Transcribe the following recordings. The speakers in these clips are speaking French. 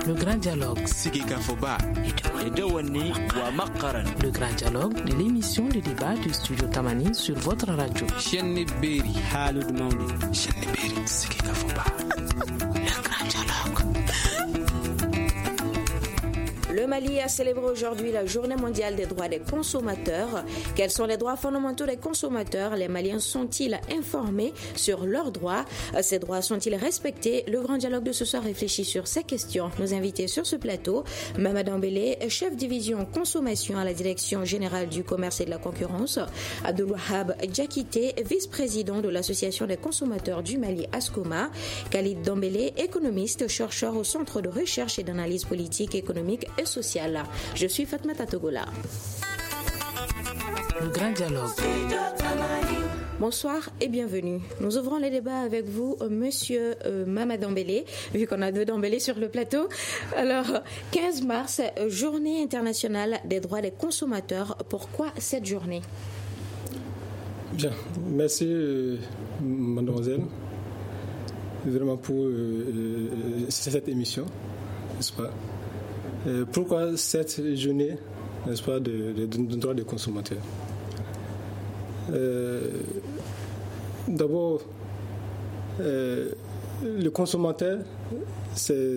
Le grand dialogue. Sigika Foba. Le grand dialogue de l'émission de débat du studio Tamani sur votre radio. Chenni Beri. Halud Mauli. Chenni Beri. Sigika Foba. Le grand dialogue. Le Mali a célébré aujourd'hui la Journée mondiale des droits des consommateurs. Quels sont les droits fondamentaux des consommateurs? Les Maliens sont-ils informés sur leurs droits? Ces droits sont-ils respectés? Le grand dialogue de ce soir réfléchit sur ces questions. Nos invités sur ce plateau, Mamadou Dambélé, chef division consommation à la Direction générale du commerce et de la concurrence, Abdelwahab Diakité, vice-président de l'Association des consommateurs du Mali ASCOMA, Khalid Dambélé, économiste, chercheur au Centre de recherche et d'analyse politique, économique et sociale. Je suis Fatmata Togola. Le grand dialogue. Bonsoir et bienvenue. Nous ouvrons les débats avec vous, monsieur Mamadou Dambélé, vu qu'on a deux Dambélé sur le plateau. Alors, 15 mars, Journée internationale des droits des consommateurs. Pourquoi cette journée? Bien, merci mademoiselle, vraiment pour cette émission, n'est-ce pas? Pourquoi cette journée, n'est-ce pas, de droits des consommateurs? D'abord, le consommateur, c'est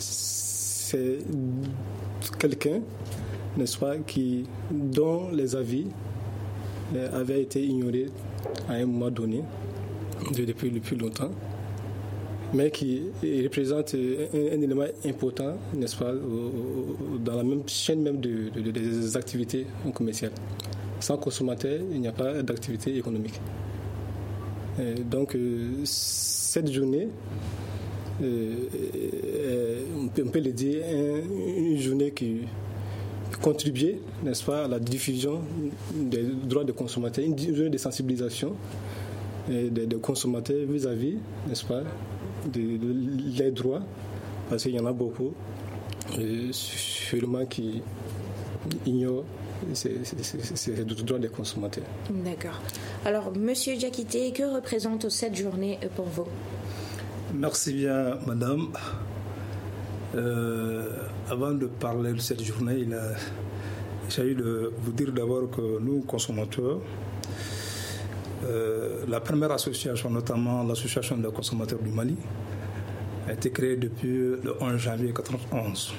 quelqu'un, n'est-ce pas, dont les avis avaient été ignorés à un moment donné, depuis le plus longtemps, mais qui représente un élément important, n'est-ce pas, dans la même chaîne même des activités commerciales. Sans consommateur, il n'y a pas d'activité économique. Donc, cette journée, on peut le dire, une journée qui contribue, n'est-ce pas, à la diffusion des droits des consommateurs, une journée de sensibilisation des consommateurs vis-à-vis, n'est-ce pas, les droits, parce qu'il y en a beaucoup, sûrement qui ignorent ces droits des consommateurs. D'accord. Alors, monsieur Diakité, que représente cette journée pour vous? Merci bien, madame. Avant de parler de cette journée, il s'agit de vous dire d'abord que nous, consommateurs, la première association, notamment l'association des consommateurs du Mali, a été créée depuis le 11 janvier 1991.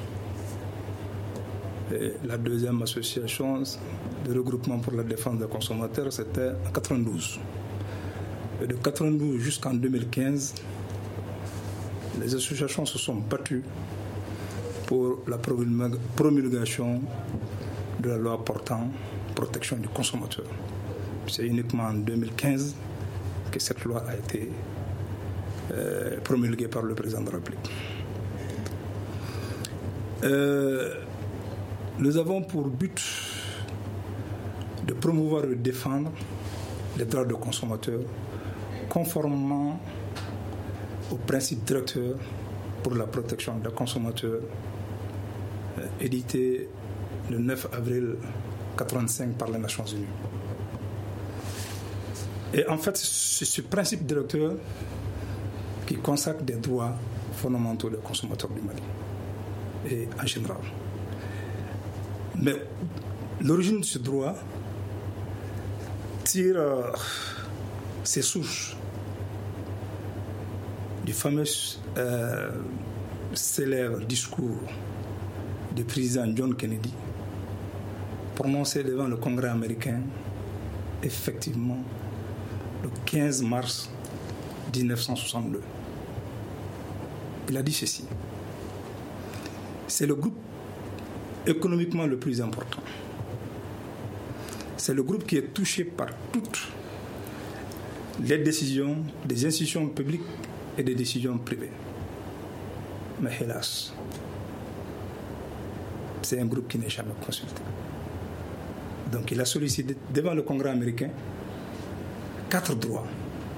Et la deuxième association de regroupement pour la défense des consommateurs, c'était en 1992. Et de 1992 jusqu'en 2015, les associations se sont battues pour la promulgation de la loi portant protection du consommateur. C'est uniquement en 2015 que cette loi a été promulguée par le président de la République. Nous avons pour but de promouvoir et de défendre les droits des consommateurs conformément aux principes directeurs pour la protection des consommateurs édité le 9 avril 1985 par les Nations Unies. Et en fait, c'est ce principe directeur qui consacre des droits fondamentaux des consommateurs du Mali et en général. Mais l'origine de ce droit tire ses souches du fameux célèbre discours du président John Kennedy prononcé devant le Congrès américain, effectivement, le 15 mars 1962. Il a dit ceci: c'est le groupe économiquement le plus important. C'est le groupe qui est touché par toutes les décisions des institutions publiques et des décisions privées. Mais hélas, c'est un groupe qui n'est jamais consulté. Donc il a sollicité devant le Congrès américain 4 droits.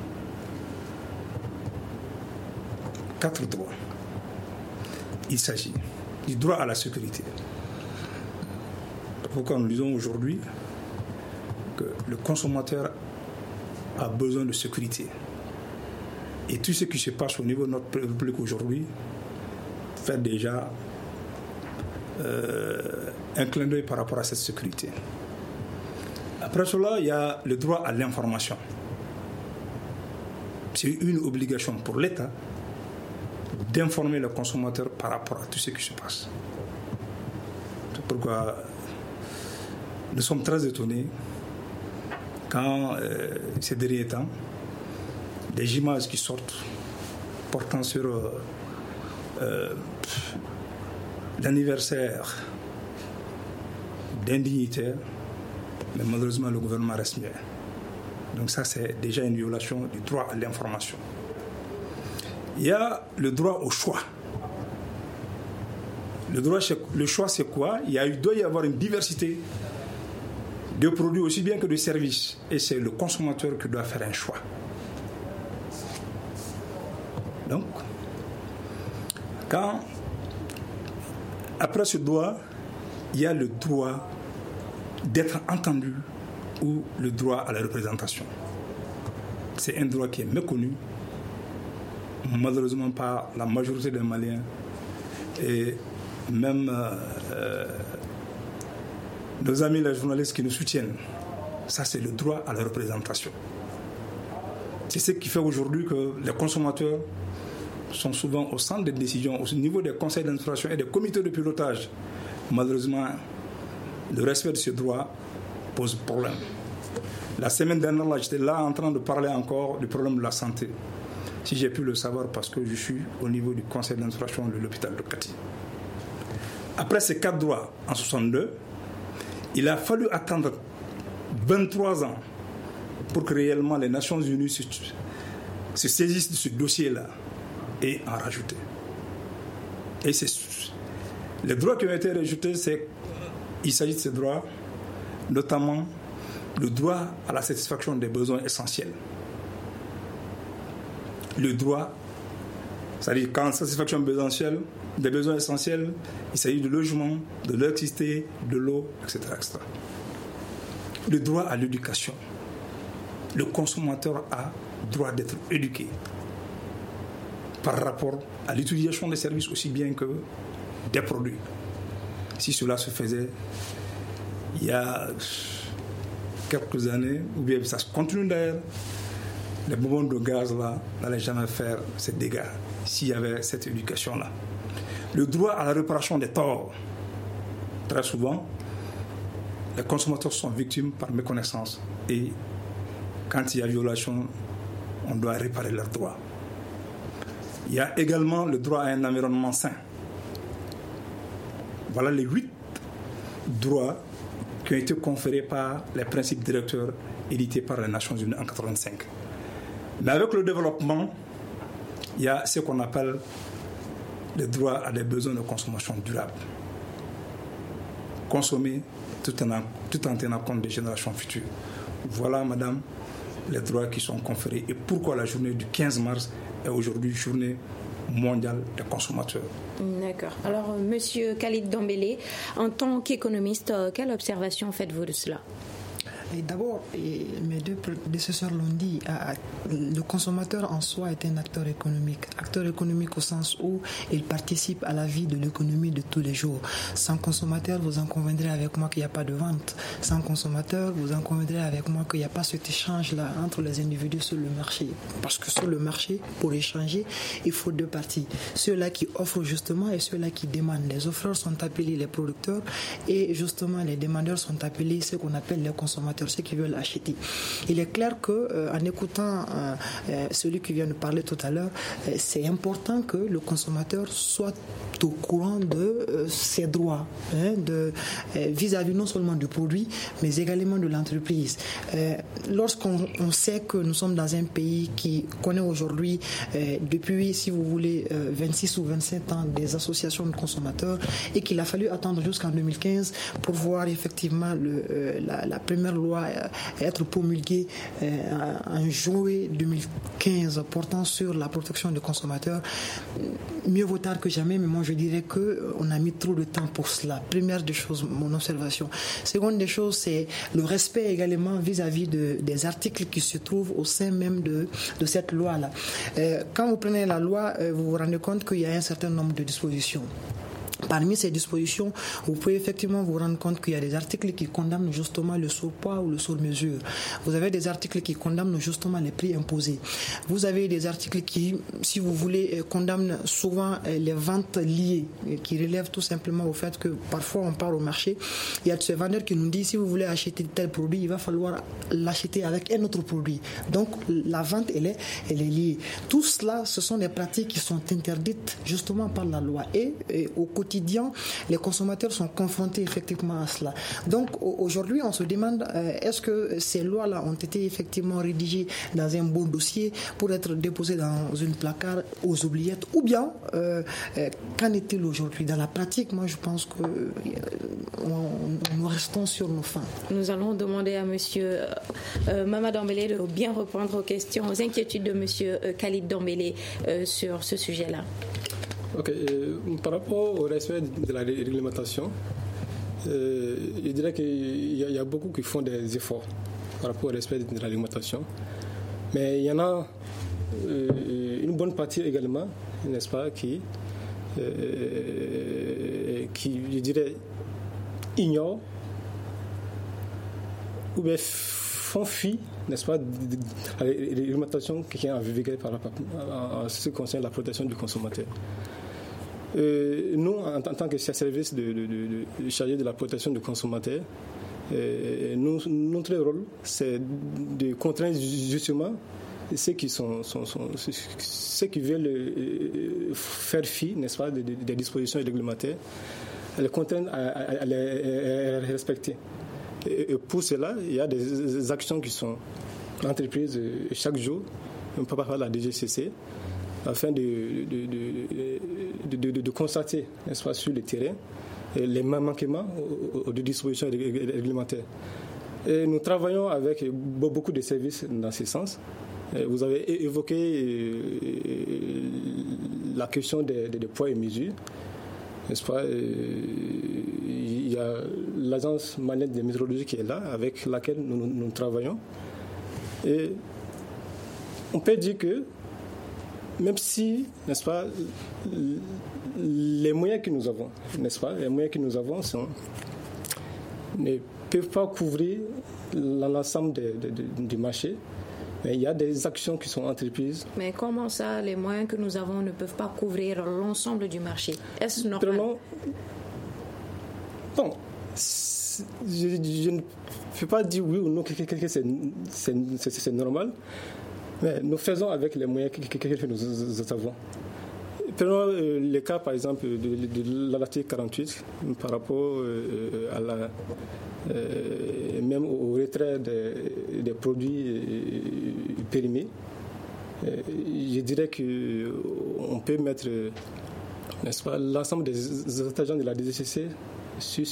4 droits. Il s'agit du droit à la sécurité. Pourquoi nous disons aujourd'hui que le consommateur a besoin de sécurité. Et tout ce qui se passe au niveau de notre République aujourd'hui fait déjà un clin d'œil par rapport à cette sécurité. Après cela, il y a le droit à l'information. C'est une obligation pour l'État d'informer le consommateur par rapport à tout ce qui se passe. C'est pourquoi nous sommes très étonnés quand, ces derniers temps, des images qui sortent portant sur l'anniversaire d'un dignitaire, mais malheureusement le gouvernement reste muet. Donc ça, c'est déjà une violation du droit à l'information. Il y a le droit au choix. Le choix, c'est quoi? Il doit y avoir une diversité de produits aussi bien que de services. Et c'est le consommateur qui doit faire un choix. Donc, après ce droit, il y a le droit d'être entendu ou le droit à la représentation. C'est un droit qui est méconnu, malheureusement par la majorité des Maliens et même nos amis les journalistes qui nous soutiennent. Ça, c'est le droit à la représentation. C'est ce qui fait aujourd'hui que les consommateurs sont souvent au centre des décisions, au niveau des conseils d'administration et des comités de pilotage. Malheureusement, le respect de ce droit pose problème. La semaine dernière, j'étais là en train de parler encore du problème de la santé. Si j'ai pu le savoir parce que je suis au niveau du conseil d'administration de l'hôpital de Kati. Après ces 4 droits en 62, il a fallu attendre 23 ans pour que réellement les Nations Unies se saisissent de ce dossier-là et en rajouter. Et les droits qui ont été rajoutés, il s'agit de ces droits, notamment le droit à la satisfaction des besoins essentiels. Le droit, c'est-à-dire qu'en satisfaction des besoins essentiels, il s'agit de logement, de l'électricité, de l'eau, etc., etc. Le droit à l'éducation. Le consommateur a droit d'être éduqué par rapport à l'utilisation des services aussi bien que des produits. Si cela se faisait il y a quelques années, ou bien ça se continue d'ailleurs, les bonbons de gaz là n'allaient jamais faire ces dégâts s'il y avait cette éducation-là. Le droit à la réparation des torts. Très souvent, les consommateurs sont victimes par méconnaissance et quand il y a violation, on doit réparer leurs droits. Il y a également le droit à un environnement sain. Voilà les 8 droits qui ont été conférés par les principes directeurs édités par les Nations Unies en 1985. Mais avec le développement, il y a ce qu'on appelle le droit à des besoins de consommation durable. Consommer tout en tenant compte des générations futures. Voilà, madame, les droits qui sont conférés et pourquoi la journée du 15 mars est aujourd'hui journée mondiale des consommateurs. D'accord. Alors, monsieur Khalid Dombélé, en tant qu'économiste, quelle observation faites-vous de cela? Et d'abord, mes deux prédécesseurs l'ont dit, le consommateur en soi est un acteur économique au sens où il participe à la vie de l'économie de tous les jours. Sans consommateur, vous en conviendrez avec moi qu'il n'y a pas de vente. Sans consommateur, vous en conviendrez avec moi qu'il n'y a pas cet échange-là entre les individus sur le marché. Parce que sur le marché, pour échanger, il faut 2 parties. Ceux-là qui offrent justement et ceux-là qui demandent. Les offreurs sont appelés les producteurs et justement les demandeurs sont appelés ce qu'on appelle les consommateurs, ceux qui veulent acheter. Il est clair que en écoutant celui qui vient de parler tout à l'heure, c'est important que le consommateur soit au courant de ses droits, vis-à-vis non seulement du produit, mais également de l'entreprise. Lorsqu'on sait que nous sommes dans un pays qui connaît aujourd'hui, depuis, si vous voulez, 26 ou 27 ans, des associations de consommateurs, et qu'il a fallu attendre jusqu'en 2015 pour voir effectivement la première loi être promulguée en juillet 2015 portant sur la protection des consommateurs. Mieux vaut tard que jamais, mais moi je dirais qu'on a mis trop de temps pour cela. Première des choses, mon observation. Seconde des choses, c'est le respect également vis-à-vis des articles qui se trouvent au sein même de cette loi-là. Quand vous prenez la loi, vous vous rendez compte qu'il y a un certain nombre de dispositions. Parmi ces dispositions, vous pouvez effectivement vous rendre compte qu'il y a des articles qui condamnent justement le surpoids ou le sur-mesure. Vous avez des articles qui condamnent justement les prix imposés. Vous avez des articles qui, si vous voulez, condamnent souvent les ventes liées, qui relèvent tout simplement au fait que parfois on part au marché, il y a de ces vendeurs qui nous disent si vous voulez acheter tel produit, il va falloir l'acheter avec un autre produit. Donc la vente, elle est liée. Tout cela, ce sont des pratiques qui sont interdites justement par la loi. Et au quotidien, les consommateurs sont confrontés effectivement à cela. Donc aujourd'hui, on se demande est-ce que ces lois-là ont été effectivement rédigées dans un beau dossier pour être déposées dans une placard aux oubliettes, ou bien qu'en est-il aujourd'hui dans la pratique? Moi, je pense que nous restons sur nos fins. Nous allons demander à monsieur Mama Dambélé de bien répondre aux questions, aux inquiétudes de monsieur Khalid Dambélé sur ce sujet-là. Ok, par rapport au respect de la réglementation, je dirais qu'il y a beaucoup qui font des efforts par rapport au respect de la réglementation, mais il y en a une bonne partie également, n'est-ce pas, qui je dirais, ignorent ou bien font fi, n'est-ce pas, de la réglementation qui est en vigueur en ce qui concerne la protection du consommateur. Nous, en tant que service de chargé de la protection du consommateur, notre rôle, c'est de contraindre justement ceux qui veulent faire fi, n'est-ce pas, des dispositions réglementaires, les contraindre à les respecter. Et pour cela, il y a des actions qui sont entreprises chaque jour, par la DGCC, afin de constater, n'est-ce pas, sur le terrain les manquements aux dispositions réglementaires. Et nous travaillons avec beaucoup de services dans ce sens. Vous avez évoqué la question des poids et mesures, n'est-ce pas? Il y a l'agence malienne de météorologie qui est là, avec laquelle nous travaillons. Et on peut dire que même si, n'est-ce pas, les moyens que nous avons, n'est-ce pas, les moyens que nous avons ne peuvent pas couvrir l'ensemble du marché, mais il y a des actions qui sont entreprises. Mais comment ça, les moyens que nous avons ne peuvent pas couvrir l'ensemble du marché? Est-ce normal? Bon, je ne peux pas dire oui ou non que c'est normal. Mais nous faisons avec les moyens que nous avons. Prenons le cas, par exemple, de l'article 48 par rapport même au retrait des produits périmés. Je dirais qu'on peut mettre, n'est-ce pas, l'ensemble des agents de la DGCC sur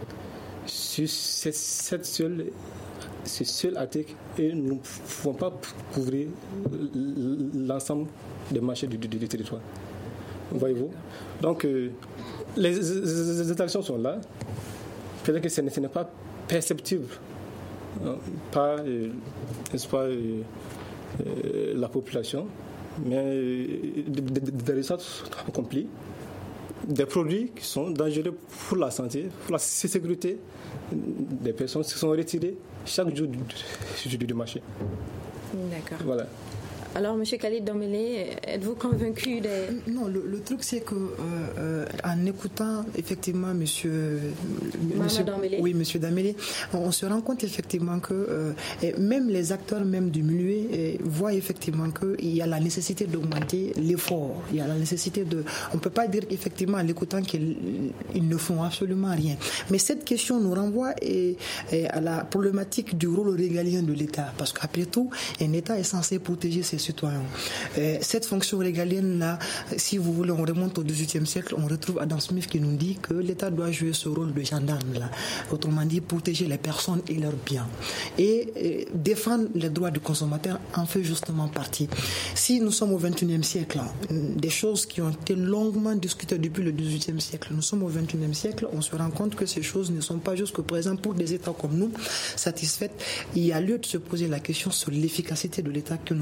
cette seule. Ce seul article, et nous ne pouvons pas couvrir l'ensemble des marchés du territoire. Voyez-vous? Donc, les actions sont là. Peut-être que ce n'est pas perceptible par, n'est-ce pas, la population, mais des résultats sont accomplis. Des produits qui sont dangereux pour la santé, pour la sécurité des personnes qui sont retirés chaque jour du marché. D'accord. Voilà. Alors, M. Khalid Dambélé, êtes-vous convaincu des... Non, le truc, c'est que en écoutant effectivement Monsieur Dambélé, on se rend compte effectivement que même les acteurs même du milieu voient effectivement qu'il y a la nécessité d'augmenter l'effort. Il y a la nécessité de... On ne peut pas dire effectivement en l'écoutant qu'ils ne font absolument rien. Mais cette question nous renvoie à la problématique du rôle régalien de l'État. Parce qu'après tout, un État est censé protéger ses citoyens. Cette fonction régalienne-là, si vous voulez, on remonte au XVIIIe siècle, on retrouve Adam Smith qui nous dit que l'État doit jouer ce rôle de gendarme-là. Autrement dit, protéger les personnes et leurs biens. Et défendre les droits du consommateur en fait justement partie. Si nous sommes au XXIe siècle, des choses qui ont été longuement discutées depuis le XVIIIe siècle, nous sommes au XXIe siècle, on se rend compte que ces choses ne sont pas jusqu'à présent pour des États comme nous satisfaites. Il y a lieu de se poser la question sur l'efficacité de l'État que nous avons aujourd'hui.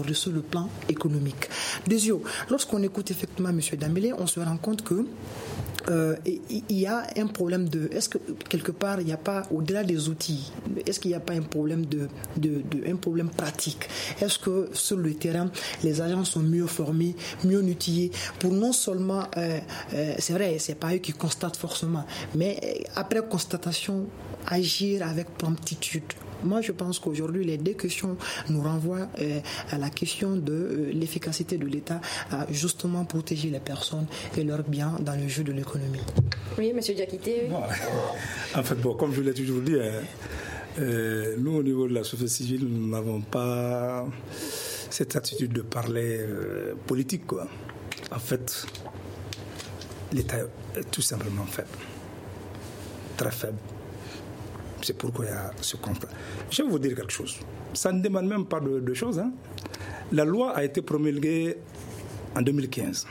aborder sur le plan économique. Deuxièmement, lorsqu'on écoute effectivement M. Dambélé, on se rend compte que il y a un problème est-ce que quelque part il n'y a pas, au-delà des outils, est-ce qu'il n'y a pas un problème un problème pratique? Est-ce que sur le terrain les agents sont mieux formés, mieux outillés pour non seulement c'est vrai, c'est pas eux qui constatent forcément, mais après constatation agir avec promptitude? Moi, je pense qu'aujourd'hui, les deux questions nous renvoient à la question de l'efficacité de l'État à justement protéger les personnes et leurs biens dans le jeu de l'économie. Oui, M. Diakité. Bon, en fait, comme je l'ai toujours dit, nous, au niveau de la société civile, nous n'avons pas cette attitude de parler politique, quoi. En fait, l'État est tout simplement faible, très faible. C'est pourquoi il y a ce constat. Je vais vous dire quelque chose. Ça ne demande même pas de choses. Hein. La loi a été promulguée en 2015.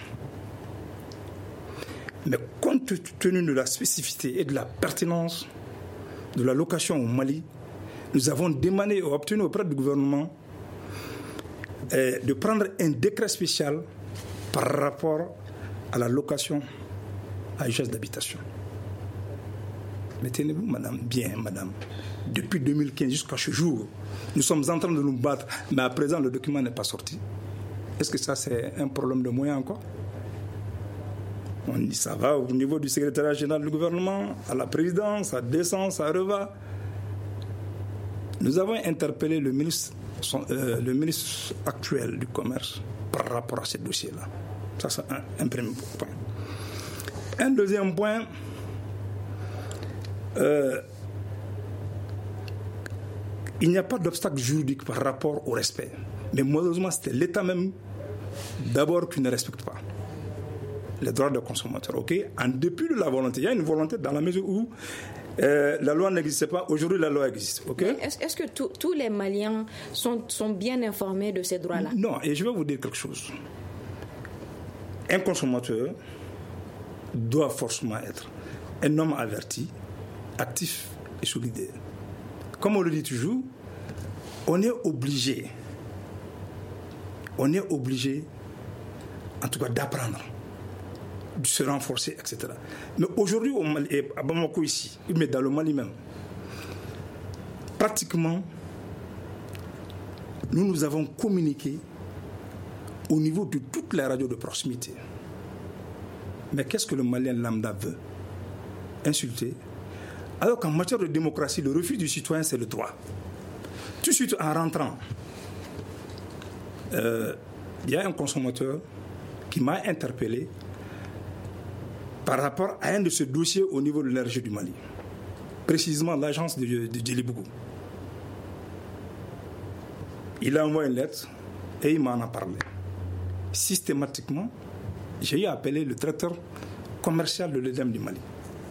Mais compte tenu de la spécificité et de la pertinence de la location au Mali, nous avons demandé et obtenu auprès du gouvernement de prendre un décret spécial par rapport à la location à usage d'habitation. Mais tenez-vous, madame, depuis 2015 jusqu'à ce jour, nous sommes en train de nous battre, mais à présent, le document n'est pas sorti. Est-ce que ça, c'est un problème de moyens encore? On dit ça va au niveau du secrétariat général du gouvernement, à la présidence, ça descend, ça reva. Nous avons interpellé le ministre actuel du Commerce par rapport à ce dossier-là. Ça, c'est un premier point. Un deuxième point... il n'y a pas d'obstacle juridique par rapport au respect. Mais malheureusement, c'est l'État même d'abord qui ne respecte pas les droits des consommateurs. Okay? En dépit de la volonté, il y a une volonté dans la mesure où la loi n'existait pas. Aujourd'hui, la loi existe. Okay? Est-ce que tous les Maliens sont bien informés de ces droits-là? Non, et je vais vous dire quelque chose. Un consommateur doit forcément être un homme averti, actif et solidaire. Comme on le dit toujours, on est obligé, en tout cas, d'apprendre, de se renforcer, etc. Mais aujourd'hui, au Mali, et à Bamako ici, mais dans le Mali même, pratiquement, nous avons communiqué au niveau de toutes les radios de proximité. Mais qu'est-ce que le Malien lambda veut? Insulter. Alors qu'en matière de démocratie, le refus du citoyen, c'est le droit. Tout de suite, en rentrant, il y a un consommateur qui m'a interpellé par rapport à un de ces dossiers au niveau de l'énergie du Mali, précisément l'agence de Djelibougou. Il a envoyé une lettre et il m'en a parlé. Systématiquement, j'ai eu à appeler le directeur commercial de l'EDEM du Mali.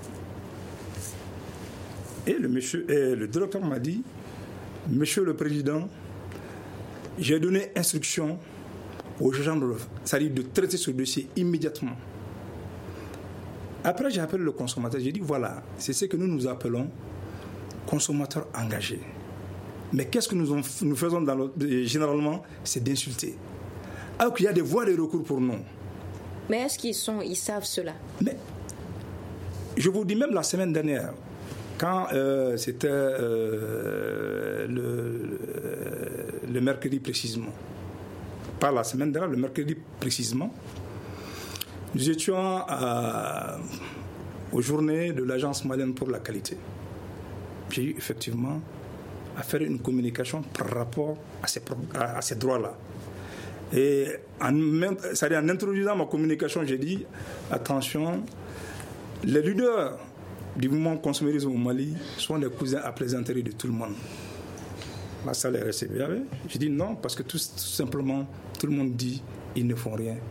Et le directeur m'a dit, Monsieur le Président, j'ai donné instruction aux gens de traiter ce dossier immédiatement. Après, j'ai appelé le consommateur, j'ai dit, voilà, c'est ce que nous appelons consommateurs engagés. Mais qu'est-ce que nous faisons généralement? C'est d'insulter. Alors qu'il y a des voies de recours pour nous. Mais est-ce qu'ils savent cela? Mais je vous dis, même la semaine dernière, quand c'était le mercredi précisément, pas la semaine dernière, le mercredi précisément, nous étions aux journées de l'Agence malienne pour la qualité. J'ai eu effectivement à faire une communication par rapport à ces droits-là. Et en introduisant ma communication, j'ai dit, attention, les leaders du mouvement consumérisme au Mali sont des cousins à plaisanterie de tout le monde. La salle est restée. J'ai dit non, parce que tout simplement, tout le monde dit, ils ne font rien.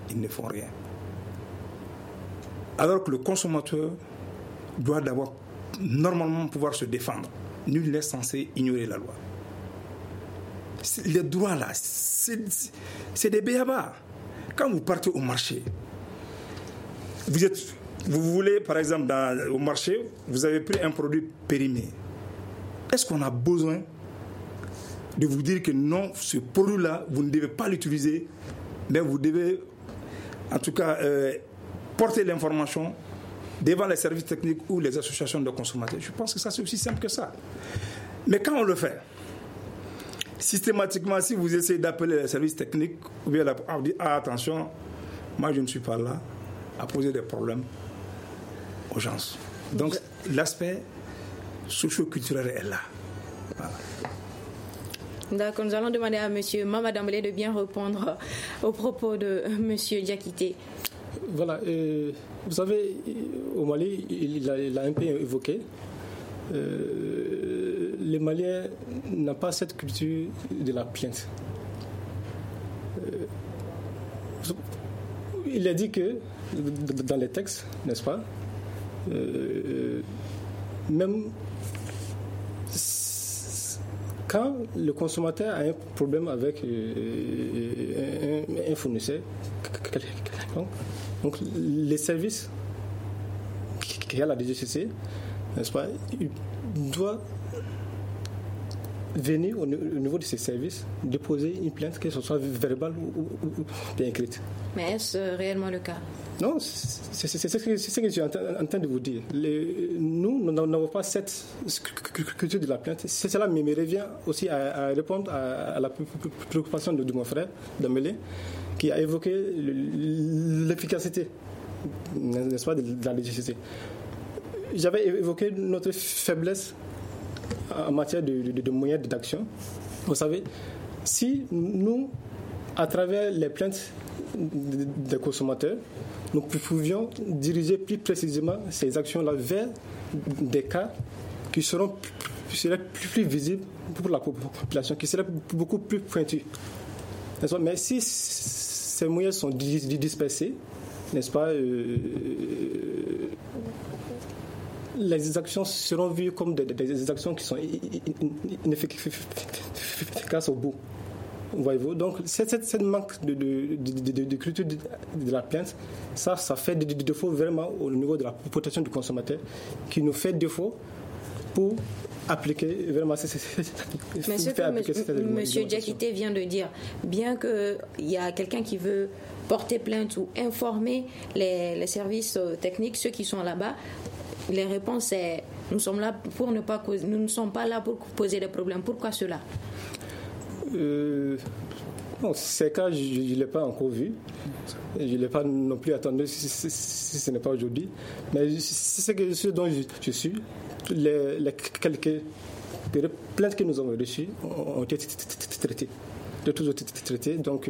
Alors que le consommateur doit d'abord normalement pouvoir se défendre. Nul n'est censé ignorer la loi. Les droits là, c'est des béabas. Quand vous partez au marché, vous voulez par exemple au marché, vous avez pris un produit périmé. Est-ce qu'on a besoin de vous dire que non, ce produit-là, vous ne devez pas l'utiliser, mais vous devez, en tout cas, porter l'information devant les services techniques ou les associations de consommateurs. Je pense que ça, c'est aussi simple que ça. Mais quand on le fait, systématiquement, si vous essayez d'appeler les services techniques, ou bien on dit, attention, moi je ne suis pas là à poser des problèmes aux gens. Donc l'aspect socio-culturel est là. Voilà. D'accord, nous allons demander à M. Mama Dambélé de bien répondre aux propos de M. Diakité. Voilà, vous savez, au Mali, il a un peu évoqué, les Maliens n'ont pas cette culture de la plainte. Il a dit que, dans les textes, n'est-ce pas, même quand le consommateur a un problème avec un fournisseur, donc les services qu'il y a à la DGCC, n'est-ce pas, il doit venir au niveau de ces services déposer une plainte, que ce soit verbale ou bien écrite. Mais est-ce réellement le cas? Non, c'est ce que je suis en train de vous dire. Nous n'avons pas cette culture de la plainte. C'est cela me revient aussi à répondre à la préoccupation de mon frère Dambélé, qui a évoqué l'efficacité, n'est-ce pas, de la DGCC. J'avais évoqué notre faiblesse en matière de moyens d'action. Vous savez, si nous, à travers les plaintes des consommateurs, nous pouvions diriger plus précisément ces actions-là vers des cas qui seraient plus visibles pour la population, qui seraient beaucoup plus pointus. Mais si ces moyens sont dispersés, n'est-ce pas, les actions seront vues comme des actions qui sont inefficaces au bout. Voyez-vous, donc cette manque de culture de la plainte, ça fait des défauts vraiment au niveau de la protection du consommateur, qui nous fait défaut pour appliquer vraiment. Mais ce que M. Diakité vient de dire, bien qu'il y a quelqu'un qui veut porter plainte ou informer les services techniques, ceux qui sont là-bas, les réponses c'est nous sommes là pour ne pas causer, nous ne sommes pas là pour poser des problèmes. Pourquoi cela? Non, ces cas, je ne l'ai pas encore vu. Je ne l'ai pas non plus attendu si ce n'est pas aujourd'hui. Mais ce dont je suis, les quelques plaintes que nous avons reçues ont été traitées. De tous été traités. Donc,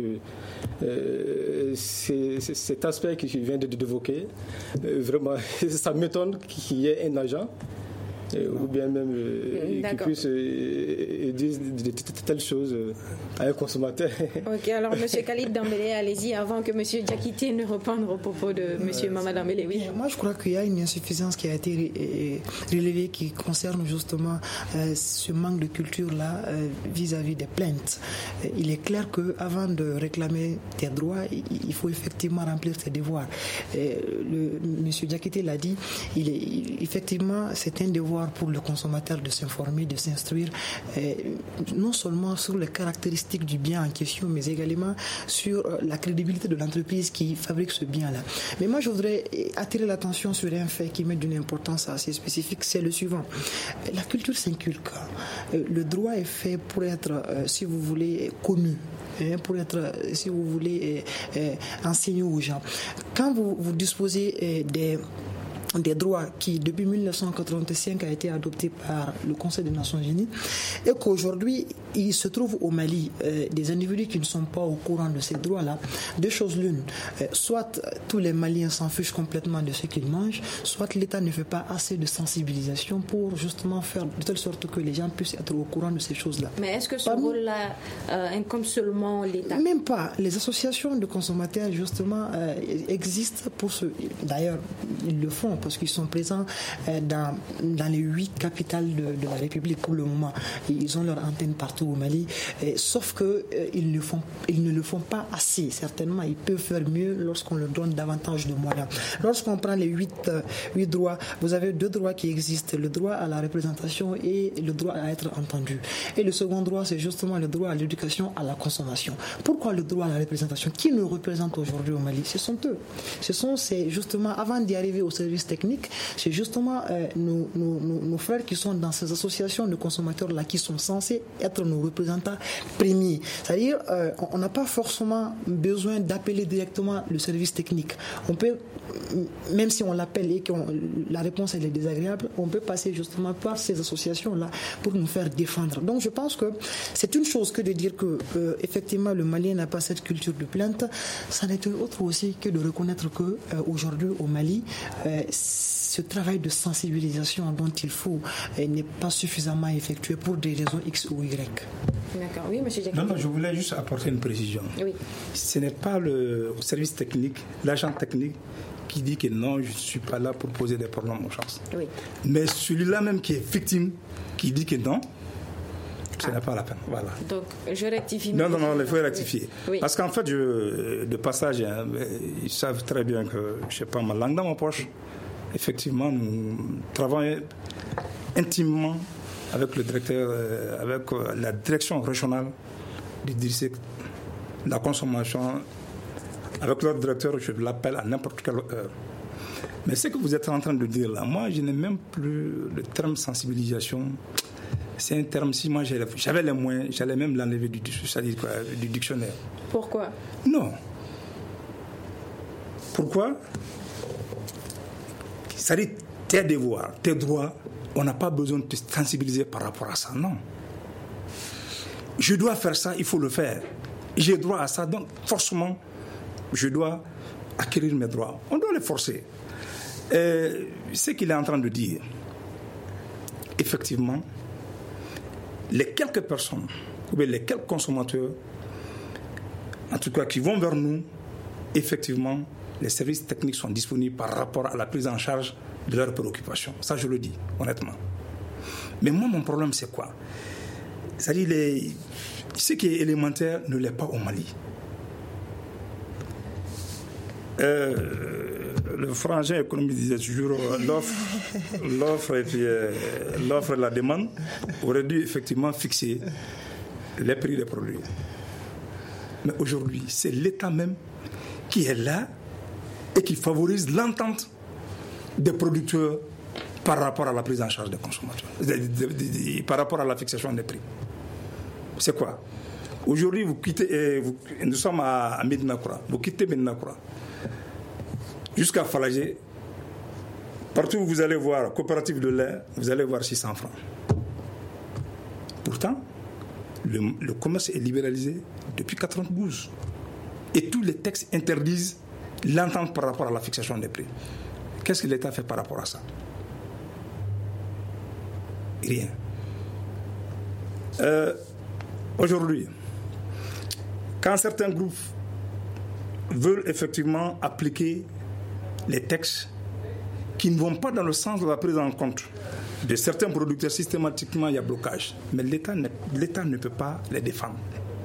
c'est cet aspect que je viens d'évoquer. Vraiment, ça m'étonne qu'il y ait un agent ou bien même qui puisse dire de telles choses à un consommateur. Ok, alors M. Khalid Dambélé, allez-y, avant que M. Diakité ne réponde au propos de M. Mama Dambélé. Oui. Moi, je crois qu'il y a une insuffisance qui a été relevée qui concerne justement ce manque de culture-là vis-à-vis des plaintes. Il est clair qu'avant de réclamer tes droits, il faut effectivement remplir ses devoirs. M. Diakité l'a dit, effectivement, c'est un devoir pour le consommateur de s'informer, de s'instruire, non seulement sur les caractéristiques du bien en question, mais également sur la crédibilité de l'entreprise qui fabrique ce bien-là. Mais moi, je voudrais attirer l'attention sur un fait qui met d'une importance assez spécifique, c'est le suivant. La culture s'inculque. Le droit est fait pour être, si vous voulez, connu, pour être, si vous voulez, enseigné aux gens. Quand vous disposez des droits qui, depuis 1985, a été adopté par le Conseil des Nations Unies, et qu'aujourd'hui, il se trouve au Mali des individus qui ne sont pas au courant de ces droits-là. Deux choses l'une, soit tous les Maliens s'en fichent complètement de ce qu'ils mangent, soit l'État ne fait pas assez de sensibilisation pour justement faire de telle sorte que les gens puissent être au courant de ces choses-là. Mais est-ce que ce rôle-là incombe seulement l'État? Même pas. Les associations de consommateurs, justement, existent pour ce. D'ailleurs, ils le font parce qu'ils sont présents dans les 8 capitales de la République pour le moment. Ils ont leur antenne partout au Mali, sauf qu'ils ne le font pas assez, certainement. Ils peuvent faire mieux lorsqu'on leur donne davantage de moyens. Lorsqu'on prend les 8 droits, vous avez 2 droits qui existent, le droit à la représentation et le droit à être entendu. Et le second droit, c'est justement le droit à l'éducation, à la consommation. Pourquoi le droit à la représentation? Qui nous représente aujourd'hui au Mali? Ce sont eux. C'est justement, avant d'y arriver au service technique, c'est justement nos frères qui sont dans ces associations de consommateurs-là qui sont censés être nos représentants premiers. C'est-à-dire, on n'a pas forcément besoin d'appeler directement le service technique. On peut, même si on l'appelle et que la réponse elle est désagréable, on peut passer justement par ces associations-là pour nous faire défendre. Donc je pense que c'est une chose que de dire que effectivement le Malien n'a pas cette culture de plainte. Ça n'est une autre aussi que de reconnaître que aujourd'hui au Mali, ce travail de sensibilisation dont il faut n'est pas suffisamment effectué pour des raisons X ou Y. D'accord. Oui, monsieur Jacques. Non, je voulais juste apporter une précision. Oui. Ce n'est pas le service technique, l'agent technique qui dit que non, je ne suis pas là pour poser des problèmes aux gens. Oui. Mais celui-là même qui est victime, qui dit que non, ce n'est pas la peine. Voilà. Donc, je rectifie. Non, il faut rectifier. Oui. Parce qu'en fait, de passage, ils savent très bien que je n'ai pas ma langue dans ma poche. Effectivement, nous travaillons intimement avec le directeur, avec la direction régionale du district de la consommation. Avec leur directeur, je l'appelle à n'importe quelle heure. Mais ce que vous êtes en train de dire là, moi, je n'ai même plus le terme sensibilisation. C'est un terme, si moi j'avais les moyens, j'allais même l'enlever du dictionnaire. Pourquoi? Non. Pourquoi? C'est-à-dire, tes devoirs, tes droits, on n'a pas besoin de te sensibiliser par rapport à ça, non. Je dois faire ça, il faut le faire. J'ai droit à ça, donc forcément, je dois acquérir mes droits. On doit les forcer. Ce qu'il est en train de dire, effectivement, les quelques personnes, ou bien les quelques consommateurs, en tout cas qui vont vers nous, effectivement, les services techniques sont disponibles par rapport à la prise en charge de leurs préoccupations. Ça, je le dis, honnêtement. Mais moi, mon problème, c'est quoi? C'est-à-dire, ce qui est élémentaire ne l'est pas au Mali. Le frangin économiste disait toujours l'offre et puis l'offre et la demande aurait dû effectivement fixer les prix des produits. Mais aujourd'hui, c'est l'État même qui est là et qui favorise l'entente des producteurs par rapport à la prise en charge des consommateurs, par rapport à la fixation des prix. C'est quoi? Aujourd'hui, nous sommes à Medinakoura. Vous quittez Medinakoura jusqu'à Falagé. Partout où vous allez voir coopérative de lait, vous allez voir 600 francs. Pourtant, le commerce est libéralisé depuis 1992. Et tous les textes interdisent l'entente par rapport à la fixation des prix. Qu'est-ce que l'État fait par rapport à ça? Rien. Aujourd'hui, quand certains groupes veulent effectivement appliquer les textes qui ne vont pas dans le sens de la prise en compte de certains producteurs, systématiquement il y a blocage. Mais l'État ne peut pas les défendre.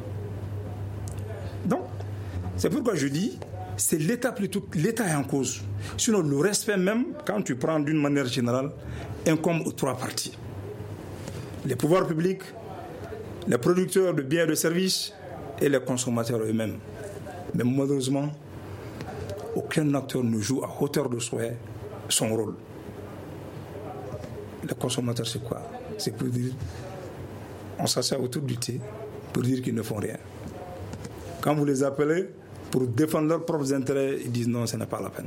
Donc, c'est pourquoi je dis, c'est l'État plutôt, l'État est en cause. Sinon, le respect même, quand tu prends d'une manière générale, incombe aux 3 parties. Les pouvoirs publics, les producteurs de biens et de services et les consommateurs eux-mêmes. Mais malheureusement, aucun acteur ne joue à hauteur de souhait son rôle. Les consommateurs, c'est quoi? C'est pour dire, on s'assied autour du thé pour dire qu'ils ne font rien. Quand vous les appelez pour défendre leurs propres intérêts, ils disent non, ce n'est pas la peine.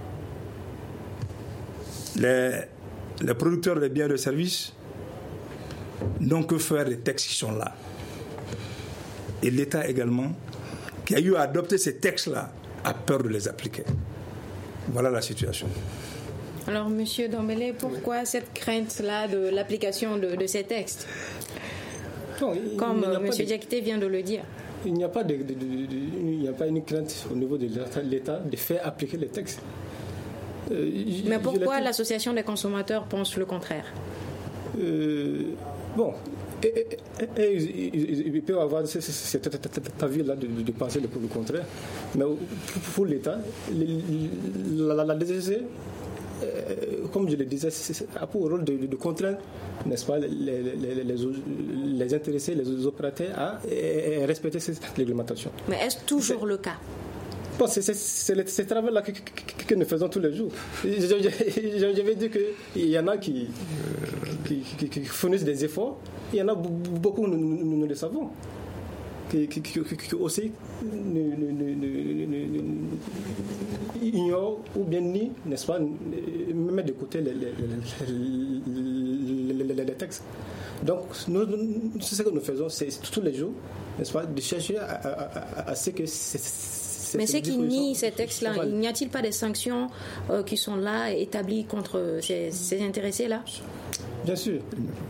Les producteurs de biens et de services n'ont que faire des textes qui sont là. Et l'État également, qui a eu à adopter ces textes-là, a peur de les appliquer. Voilà la situation. Alors, Monsieur Dombele, pourquoi cette crainte-là de l'application de ces textes? Comme Monsieur Diakité vient de le dire. Il n'y a pas une crainte au niveau de l'État de faire appliquer les textes. Mais pourquoi l'association des consommateurs pense le contraire? Bon, il peut avoir cet avis-là de penser le contraire, mais pour l'État, la DGC, comme je le disais, a pour rôle de contraindre, n'est-ce pas, les intéressés, les opérateurs à respecter cette réglementation. Mais est-ce toujours le cas? Bon, c'est ce travail-là que nous faisons tous les jours. J'avais dit qu'il y en a qui fournissent des efforts, il y en a beaucoup, nous le savons, qui aussi ignorent ou bien nient, n'est-ce pas, mettent de côté les textes. Donc, ce que nous faisons, c'est tous les jours, n'est-ce pas, de chercher à ce que mais ceux qui nient ces textes-là, n'y a-t-il pas des sanctions qui sont là, établies contre ces intéressés-là? Bien sûr.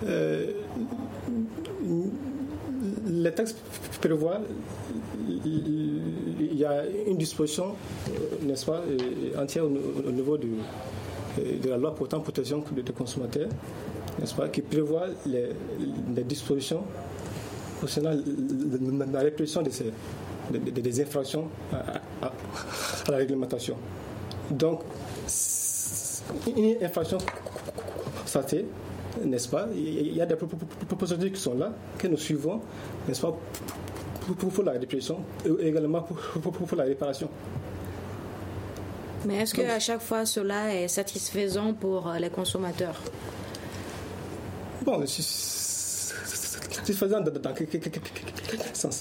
Les textes prévoient, il y a une disposition, n'est-ce pas, entière au niveau de la loi portant protection des consommateurs, n'est-ce pas, qui prévoit les dispositions concernant la répression des infractions à la réglementation. Donc, une infraction constatée, n'est-ce pas, il y a des propositions qui sont là, que nous suivons, n'est-ce pas, pour la répression et également pour la réparation. Mais est-ce qu'à chaque fois cela est satisfaisant pour les consommateurs? Bon, c'est satisfaisant dans quel sens?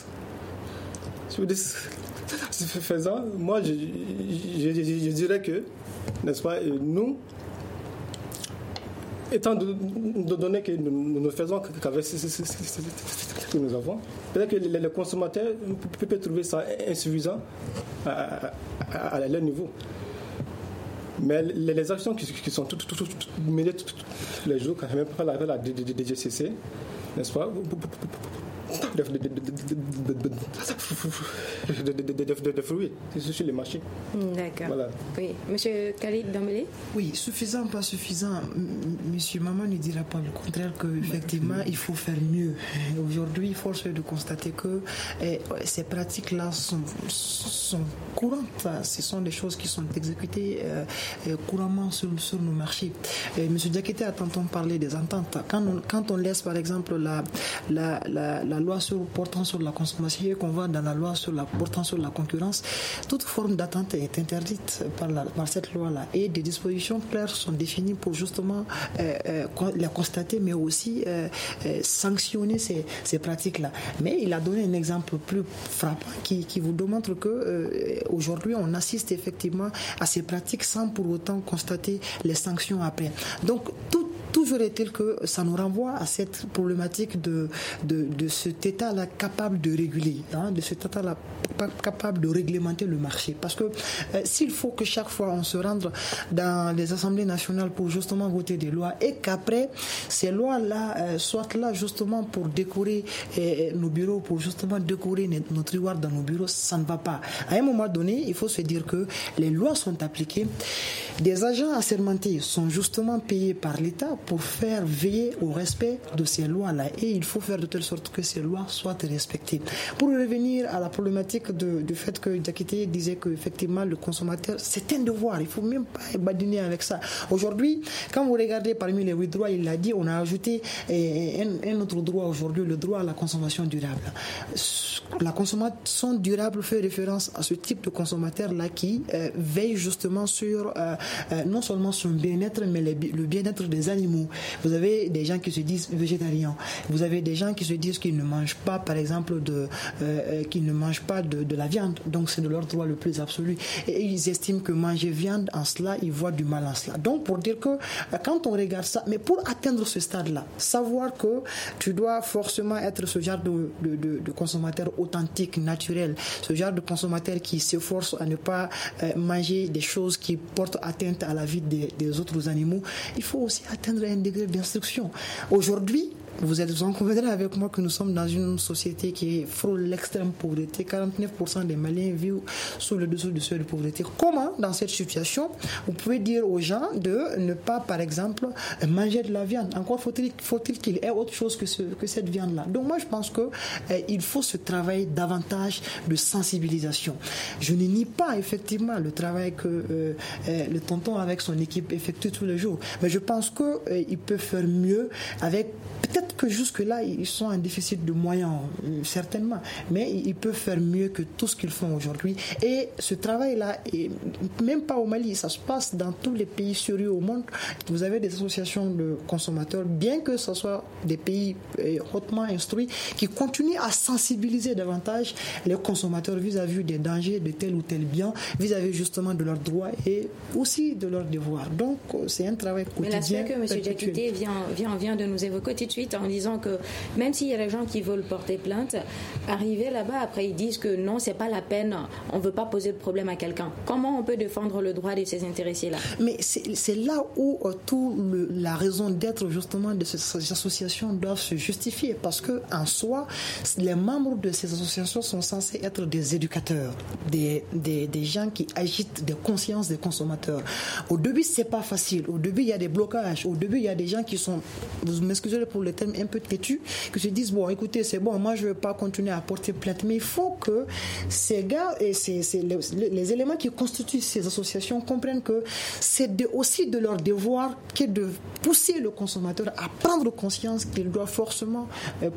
Satisfaisant, moi je dirais que, n'est-ce pas, nous, étant donné que nous ne faisons qu'avec ce que nous avons, peut-être que les consommateurs peuvent trouver ça insuffisant à leur niveau. Mais les actions qui sont menées tous les jours, quand même pas la DGCC, n'est-ce pas, de fruits sur les marchés. D'accord. Voilà. Oui. Monsieur Khalid Dambélé? Oui, suffisant, pas suffisant. Monsieur Maman ne dira pas le contraire, qu'effectivement, il faut faire mieux. Aujourd'hui, force est de constater que ces pratiques-là sont courantes. Ce sont des choses qui sont exécutées couramment sur nos marchés. Monsieur Diakité a tantôt parlé des ententes. Quand on laisse, par exemple, la loi portant sur la consommation et qu'on va dans la loi portant sur la concurrence, toute forme d'attente est interdite par cette loi-là. Et des dispositions claires sont définies pour justement la constater, mais aussi sanctionner ces pratiques-là. Mais il a donné un exemple plus frappant qui vous démontre que aujourd'hui on assiste effectivement à ces pratiques sans pour autant constater les sanctions après. Donc toujours est-il que ça nous renvoie à cette problématique de cet état-là capable de réguler, de cet état-là capable de réglementer le marché. Parce que s'il faut que chaque fois on se rende dans les assemblées nationales pour justement voter des lois et qu'après ces lois-là soient là justement pour décorer nos bureaux, pour justement décorer nos tiroirs dans nos bureaux, ça ne va pas. À un moment donné, il faut se dire que les lois sont appliquées, des agents assermentés sont justement payés par l'État pour faire veiller au respect de ces lois-là. Et il faut faire de telle sorte que ces lois soient respectées. Pour revenir à la problématique du fait que Diakité disait qu'effectivement le consommateur, c'est un devoir. Il ne faut même pas badiner avec ça. Aujourd'hui, quand vous regardez parmi les 8 droits, il l'a dit, on a ajouté un autre droit aujourd'hui, le droit à la consommation durable. La consommation durable fait référence à ce type de consommateur-là qui veille justement sur non seulement son bien-être, mais le bien-être des animaux. Vous avez des gens qui se disent végétariens. Vous avez des gens qui se disent qu'ils ne mangent pas, par exemple, de la viande. Donc, c'est de leur droit le plus absolu. Et ils estiment que manger viande, en cela, ils voient du mal en cela. Donc, pour dire que quand on regarde ça, mais pour atteindre ce stade-là, savoir que tu dois forcément être ce genre de consommateur authentique, naturel, ce genre de consommateur qui s'efforce à ne pas manger des choses qui portent atteinte à la vie des autres animaux, il faut aussi atteindre un degré d'instruction. Aujourd'hui, vous en conviendrez avec moi que nous sommes dans une société qui frôle l'extrême pauvreté. 49% des Maliens vivent sous le dessous du seuil de pauvreté. Comment, dans cette situation, vous pouvez dire aux gens de ne pas, par exemple, manger de la viande? Encore faut-il qu'il ait autre chose que cette viande-là. Donc moi, je pense qu'il faut se travailler davantage de sensibilisation. Je ne nie pas, effectivement, le travail que le tonton avec son équipe effectue tous les jours. Mais je pense qu'il peut faire mieux avec... Peut-être que jusque-là, ils sont en déficit de moyens, certainement. Mais ils peuvent faire mieux que tout ce qu'ils font aujourd'hui. Et ce travail-là, même pas au Mali, ça se passe dans tous les pays sérieux au monde. Vous avez des associations de consommateurs, bien que ce soit des pays hautement instruits, qui continuent à sensibiliser davantage les consommateurs vis-à-vis des dangers de tel ou tel bien, vis-à-vis justement de leurs droits et aussi de leurs devoirs. Donc, c'est un travail quotidien. Mais l'aspect que M. Diakité vient de nous évoquer tout de suite en disant que même s'il y a des gens qui veulent porter plainte, arriver là-bas, après ils disent que non, c'est pas la peine, on veut pas poser de problème à quelqu'un. Comment on peut défendre le droit de ces intéressés-là? Mais c'est là où la raison d'être justement de ces associations doivent se justifier, parce que en soi, les membres de ces associations sont censés être des éducateurs, des gens qui agitent des consciences des consommateurs. Au début, c'est pas facile. Au début, il y a des blocages. Au début, il y a des gens qui sont, vous m'excusez pour le terme un peu têtus, qui se disent bon, écoutez, c'est bon, moi je ne vais pas continuer à porter plainte. Mais il faut que ces gars et les éléments qui constituent ces associations comprennent que c'est aussi de leur devoir que de pousser le consommateur à prendre conscience qu'il doit forcément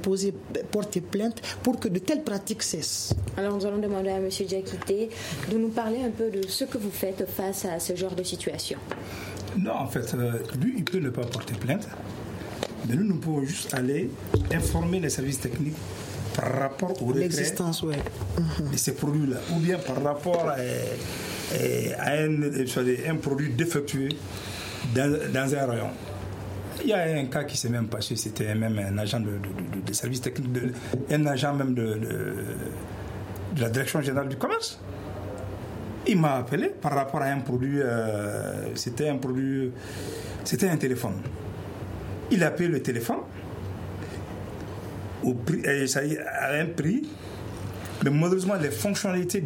porter plainte pour que de telles pratiques cessent. Alors nous allons demander à M. Diakité de nous parler un peu de ce que vous faites face à ce genre de situation. Non, en fait, lui, il peut ne pas porter plainte. Mais nous pouvons juste aller informer les services techniques par rapport au retrait de ces produits-là, ou bien par rapport à un produit défectueux dans un rayon. Il y a un cas qui s'est même passé, c'était même un agent de services techniques, un agent même de la direction générale du commerce. Il m'a appelé par rapport à un produit, c'était un téléphone. Il a payé le téléphone au prix, à un prix, mais malheureusement les fonctionnalités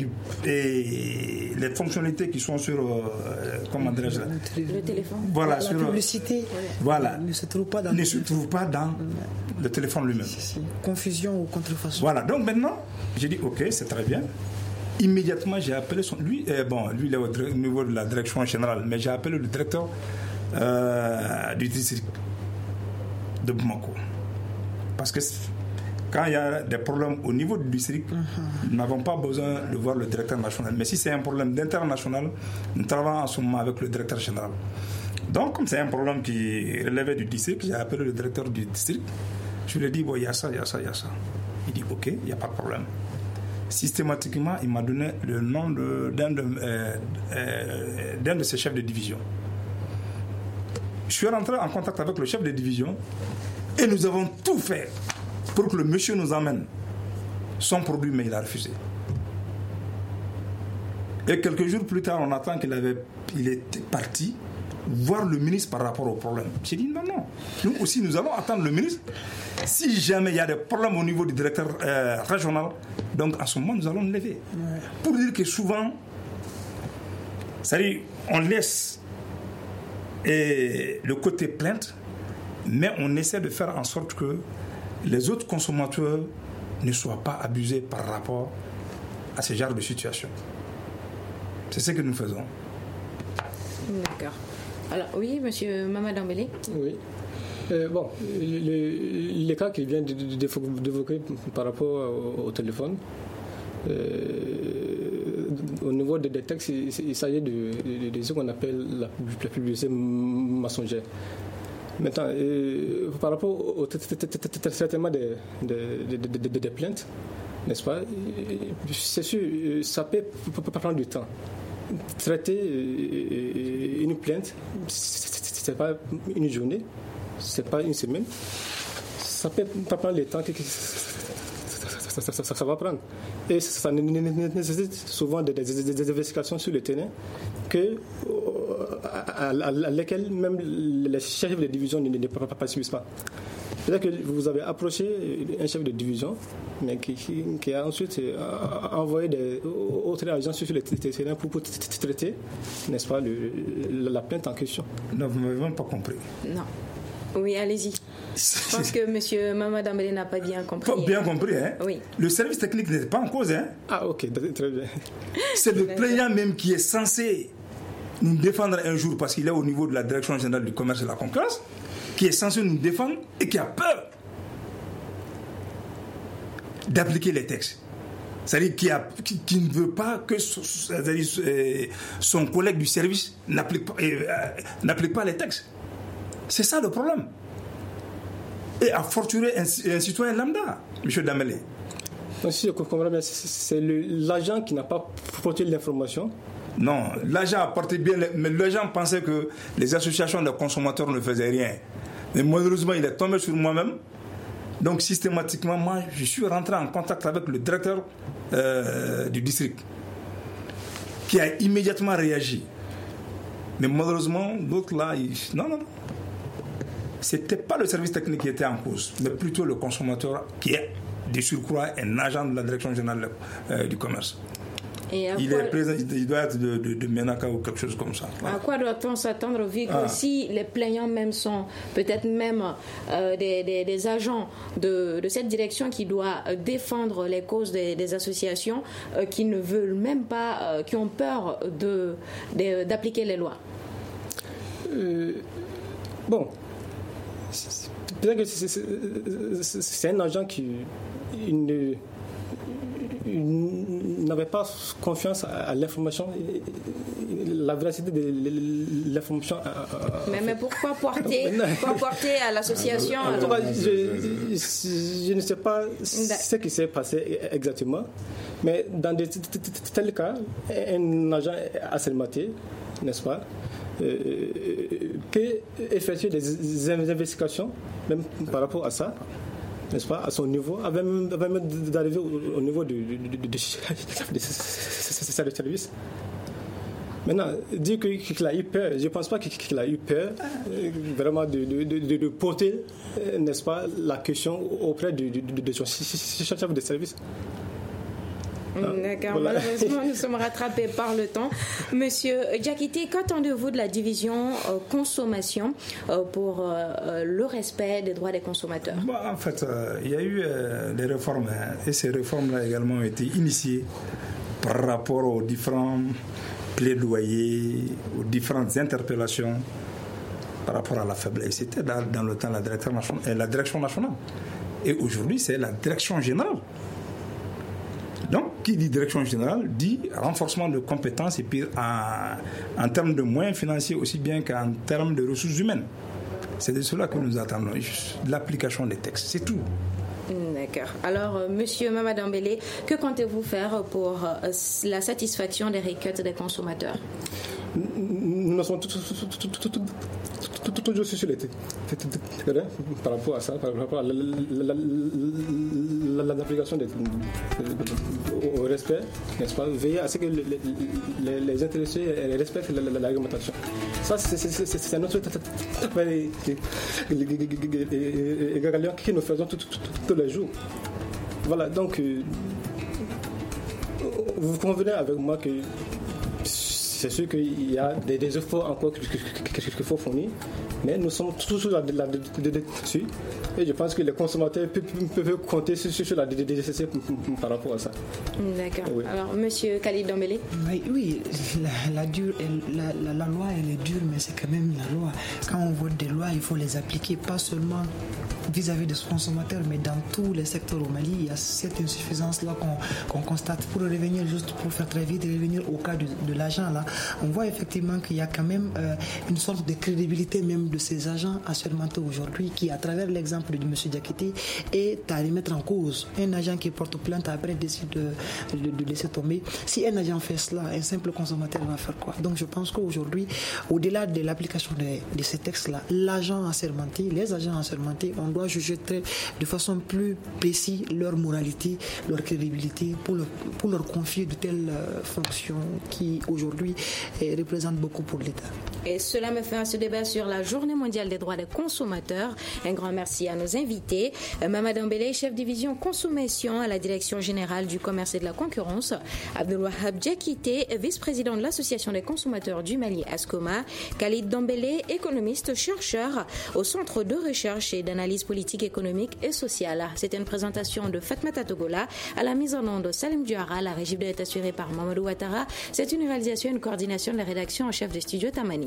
qui sont sur comment dirais-je, le téléphone, voilà, la publicité, voilà, ne se trouve pas dans le téléphone lui-même. Confusion ou contrefaçon. Voilà. Donc maintenant, j'ai dit ok, c'est très bien. Immédiatement, j'ai appelé lui il est au niveau de la direction générale, mais j'ai appelé le directeur du district de Bamako. Parce que quand il y a des problèmes au niveau du district, nous n'avons pas besoin de voir le directeur national. Mais si c'est un problème d'international, nous travaillons en ce moment avec le directeur général. Donc, comme c'est un problème qui relevait du district, j'ai appelé le directeur du district. Je lui ai dit, bon, il y a ça. Il dit, ok, il n'y a pas de problème. Systématiquement, il m'a donné le nom d'un de ses chefs de division. Je suis rentré en contact avec le chef de division et nous avons tout fait pour que le monsieur nous amène son produit, mais il a refusé. Et quelques jours plus tard, on attend il était parti voir le ministre par rapport au problème. J'ai dit non. Nous aussi, nous allons attendre le ministre. Si jamais il y a des problèmes au niveau du directeur régional, donc à ce moment, nous allons le lever. Ouais. Pour dire que souvent, c'est-à-dire, on laisse le côté plainte, mais on essaie de faire en sorte que les autres consommateurs ne soient pas abusés par rapport à ce genre de situation. C'est ce que nous faisons. D'accord. Alors, oui, monsieur Mamadou Dambélé. Oui. Bon, les cas qu'il vient d'évoquer par rapport au téléphone, au niveau des textes, il s'agit de ce qu'on appelle la publicité mensongère. Maintenant, par rapport au traitement des plaintes, n'est-ce pas, c'est sûr, ça peut prendre du temps. Traiter une plainte, c'est pas une journée, c'est pas une semaine, ça peut pas prendre le temps que ça va prendre. Et ça nécessite souvent des investigations sur le terrain à lesquelles même les chefs de division ne participent pas. Peut-être que vous avez approché un chef de division, mais qui a ensuite envoyé autres agents sur le terrain pour traiter, n'est-ce pas, la plainte en question. Non, vous ne m'avez même pas compris. Non. Oui, allez-y. Je pense que M. Mamad Dambélé n'a pas bien compris. Pas bien compris, hein? Oui. Le service technique n'est pas en cause, hein? Ah, ok, très bien. C'est le plaignant même qui est censé nous défendre un jour parce qu'il est au niveau de la Direction générale du commerce et de la concurrence, qui est censé nous défendre et qui a peur d'appliquer les textes. C'est-à-dire qui ne veut pas que son collègue du service n'applique pas les textes. C'est ça le problème. Et à fortiori un citoyen lambda, M. Dambélé. Si je comprends bien, c'est l'agent qui n'a pas porté l'information. Non, l'agent a porté bien, mais l'agent pensait que les associations de consommateurs ne faisaient rien. Mais malheureusement, il est tombé sur moi-même. Donc systématiquement, moi, je suis rentré en contact avec le directeur du district, qui a immédiatement réagi. Mais malheureusement, d'autres là, non. C'était pas le service technique qui était en cause, mais plutôt le consommateur qui est de surcroît un agent de la Direction générale du commerce. Il est présent, il doit être de Menaka ou quelque chose comme ça. À quoi doit-on s'attendre, vu que si les plaignants même sont peut-être même des agents de cette direction qui doit défendre les causes des associations qui ne veulent même pas, qui ont peur d'appliquer les lois? Bon, peut-être que c'est un agent qui n'avait pas confiance à l'information, la véracité de l'information. Mais pourquoi porter à l'association? Je ne sais pas ce qui s'est passé exactement, mais dans tel cas, un agent assermenté, n'est-ce pas, peut effectuer des investigations, même par rapport à ça, n'est-ce pas, à son niveau, avant même d'arriver au niveau du service. Maintenant, dire qu'il a eu peur, je ne pense pas qu'il a eu peur vraiment de porter, n'est-ce pas, la question auprès de son chef de service. D'accord, voilà. Malheureusement, nous sommes rattrapés par le temps. Monsieur Diakité, qu'attendez-vous de la division consommation pour le respect des droits des consommateurs? En fait, il y a eu des réformes, et ces réformes-là également ont été initiées par rapport aux différents plaidoyers, aux différentes interpellations par rapport à la faiblesse. C'était dans le temps la direction nationale. Et aujourd'hui, c'est la direction générale. Donc, qui dit direction générale dit renforcement de compétences et puis en termes de moyens financiers aussi bien qu'en termes de ressources humaines. C'est de cela que nous attendons, l'application des textes, c'est tout. D'accord. Alors, Monsieur Mamad Dambélé, que comptez-vous faire pour la satisfaction des requêtes des consommateurs? Nous sommes toujours sur les terrains par rapport à ça, par rapport à l'application au respect, n'est-ce pas, veiller à ce que les intéressés respectent la réglementation. Ça, c'est notre travail que nous faisons tous les jours. Voilà, donc, vous convenez avec moi que c'est sûr qu'il y a des efforts encore qu'il faut fournir, mais nous sommes toujours là-dessus. Et je pense que les consommateurs peuvent compter sur la DDCC par rapport à ça. D'accord. Oui. Alors, Monsieur Khalid Dambélé. Oui, la loi, elle est dure, mais c'est quand même la loi. Quand on vote des lois, il faut les appliquer, pas seulement vis-à-vis des consommateurs, mais dans tous les secteurs au Mali. Il y a cette insuffisance-là qu'on constate. Pour revenir, juste pour faire très vite, revenir au cas de l'agent, là, on voit effectivement qu'il y a quand même une sorte de crédibilité même de ces agents assermentés aujourd'hui qui, à travers l'exemple de M. Diakité, est à remettre en cause. Un agent qui porte plainte après décide de laisser tomber. Si un agent fait cela, un simple consommateur va faire quoi? Donc je pense qu'aujourd'hui, au-delà de l'application de ces textes-là, l'agent assermenté, les agents assermentés, on doit juger de façon plus précise leur moralité, leur crédibilité pour leur confier de telles fonctions qui aujourd'hui représente beaucoup pour l'État. Et cela me fait ce débat sur la Journée mondiale des droits des consommateurs. Un grand merci à nos invités. Mamad Dembélé, chef division consommation à la Direction générale du commerce et de la concurrence. Abdelwahab Diakité, vice-président de l'Association des consommateurs du Mali, ASCOMA. Khalid Dembélé, économiste, chercheur au Centre de recherche et d'analyse politique, économique et sociale. C'était une présentation de Fatmata Togola à la mise en onde de Salim Diouara. La régie est assurée par Mamadou Ouattara. C'est une réalisation et une coordination de la rédaction en chef de studio Tamani.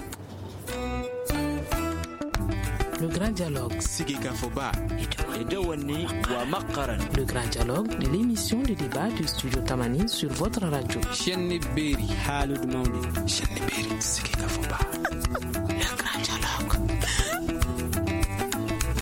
Le grand dialogue. Le grand dialogue de l'émission de débat du studio Tamani sur votre radio.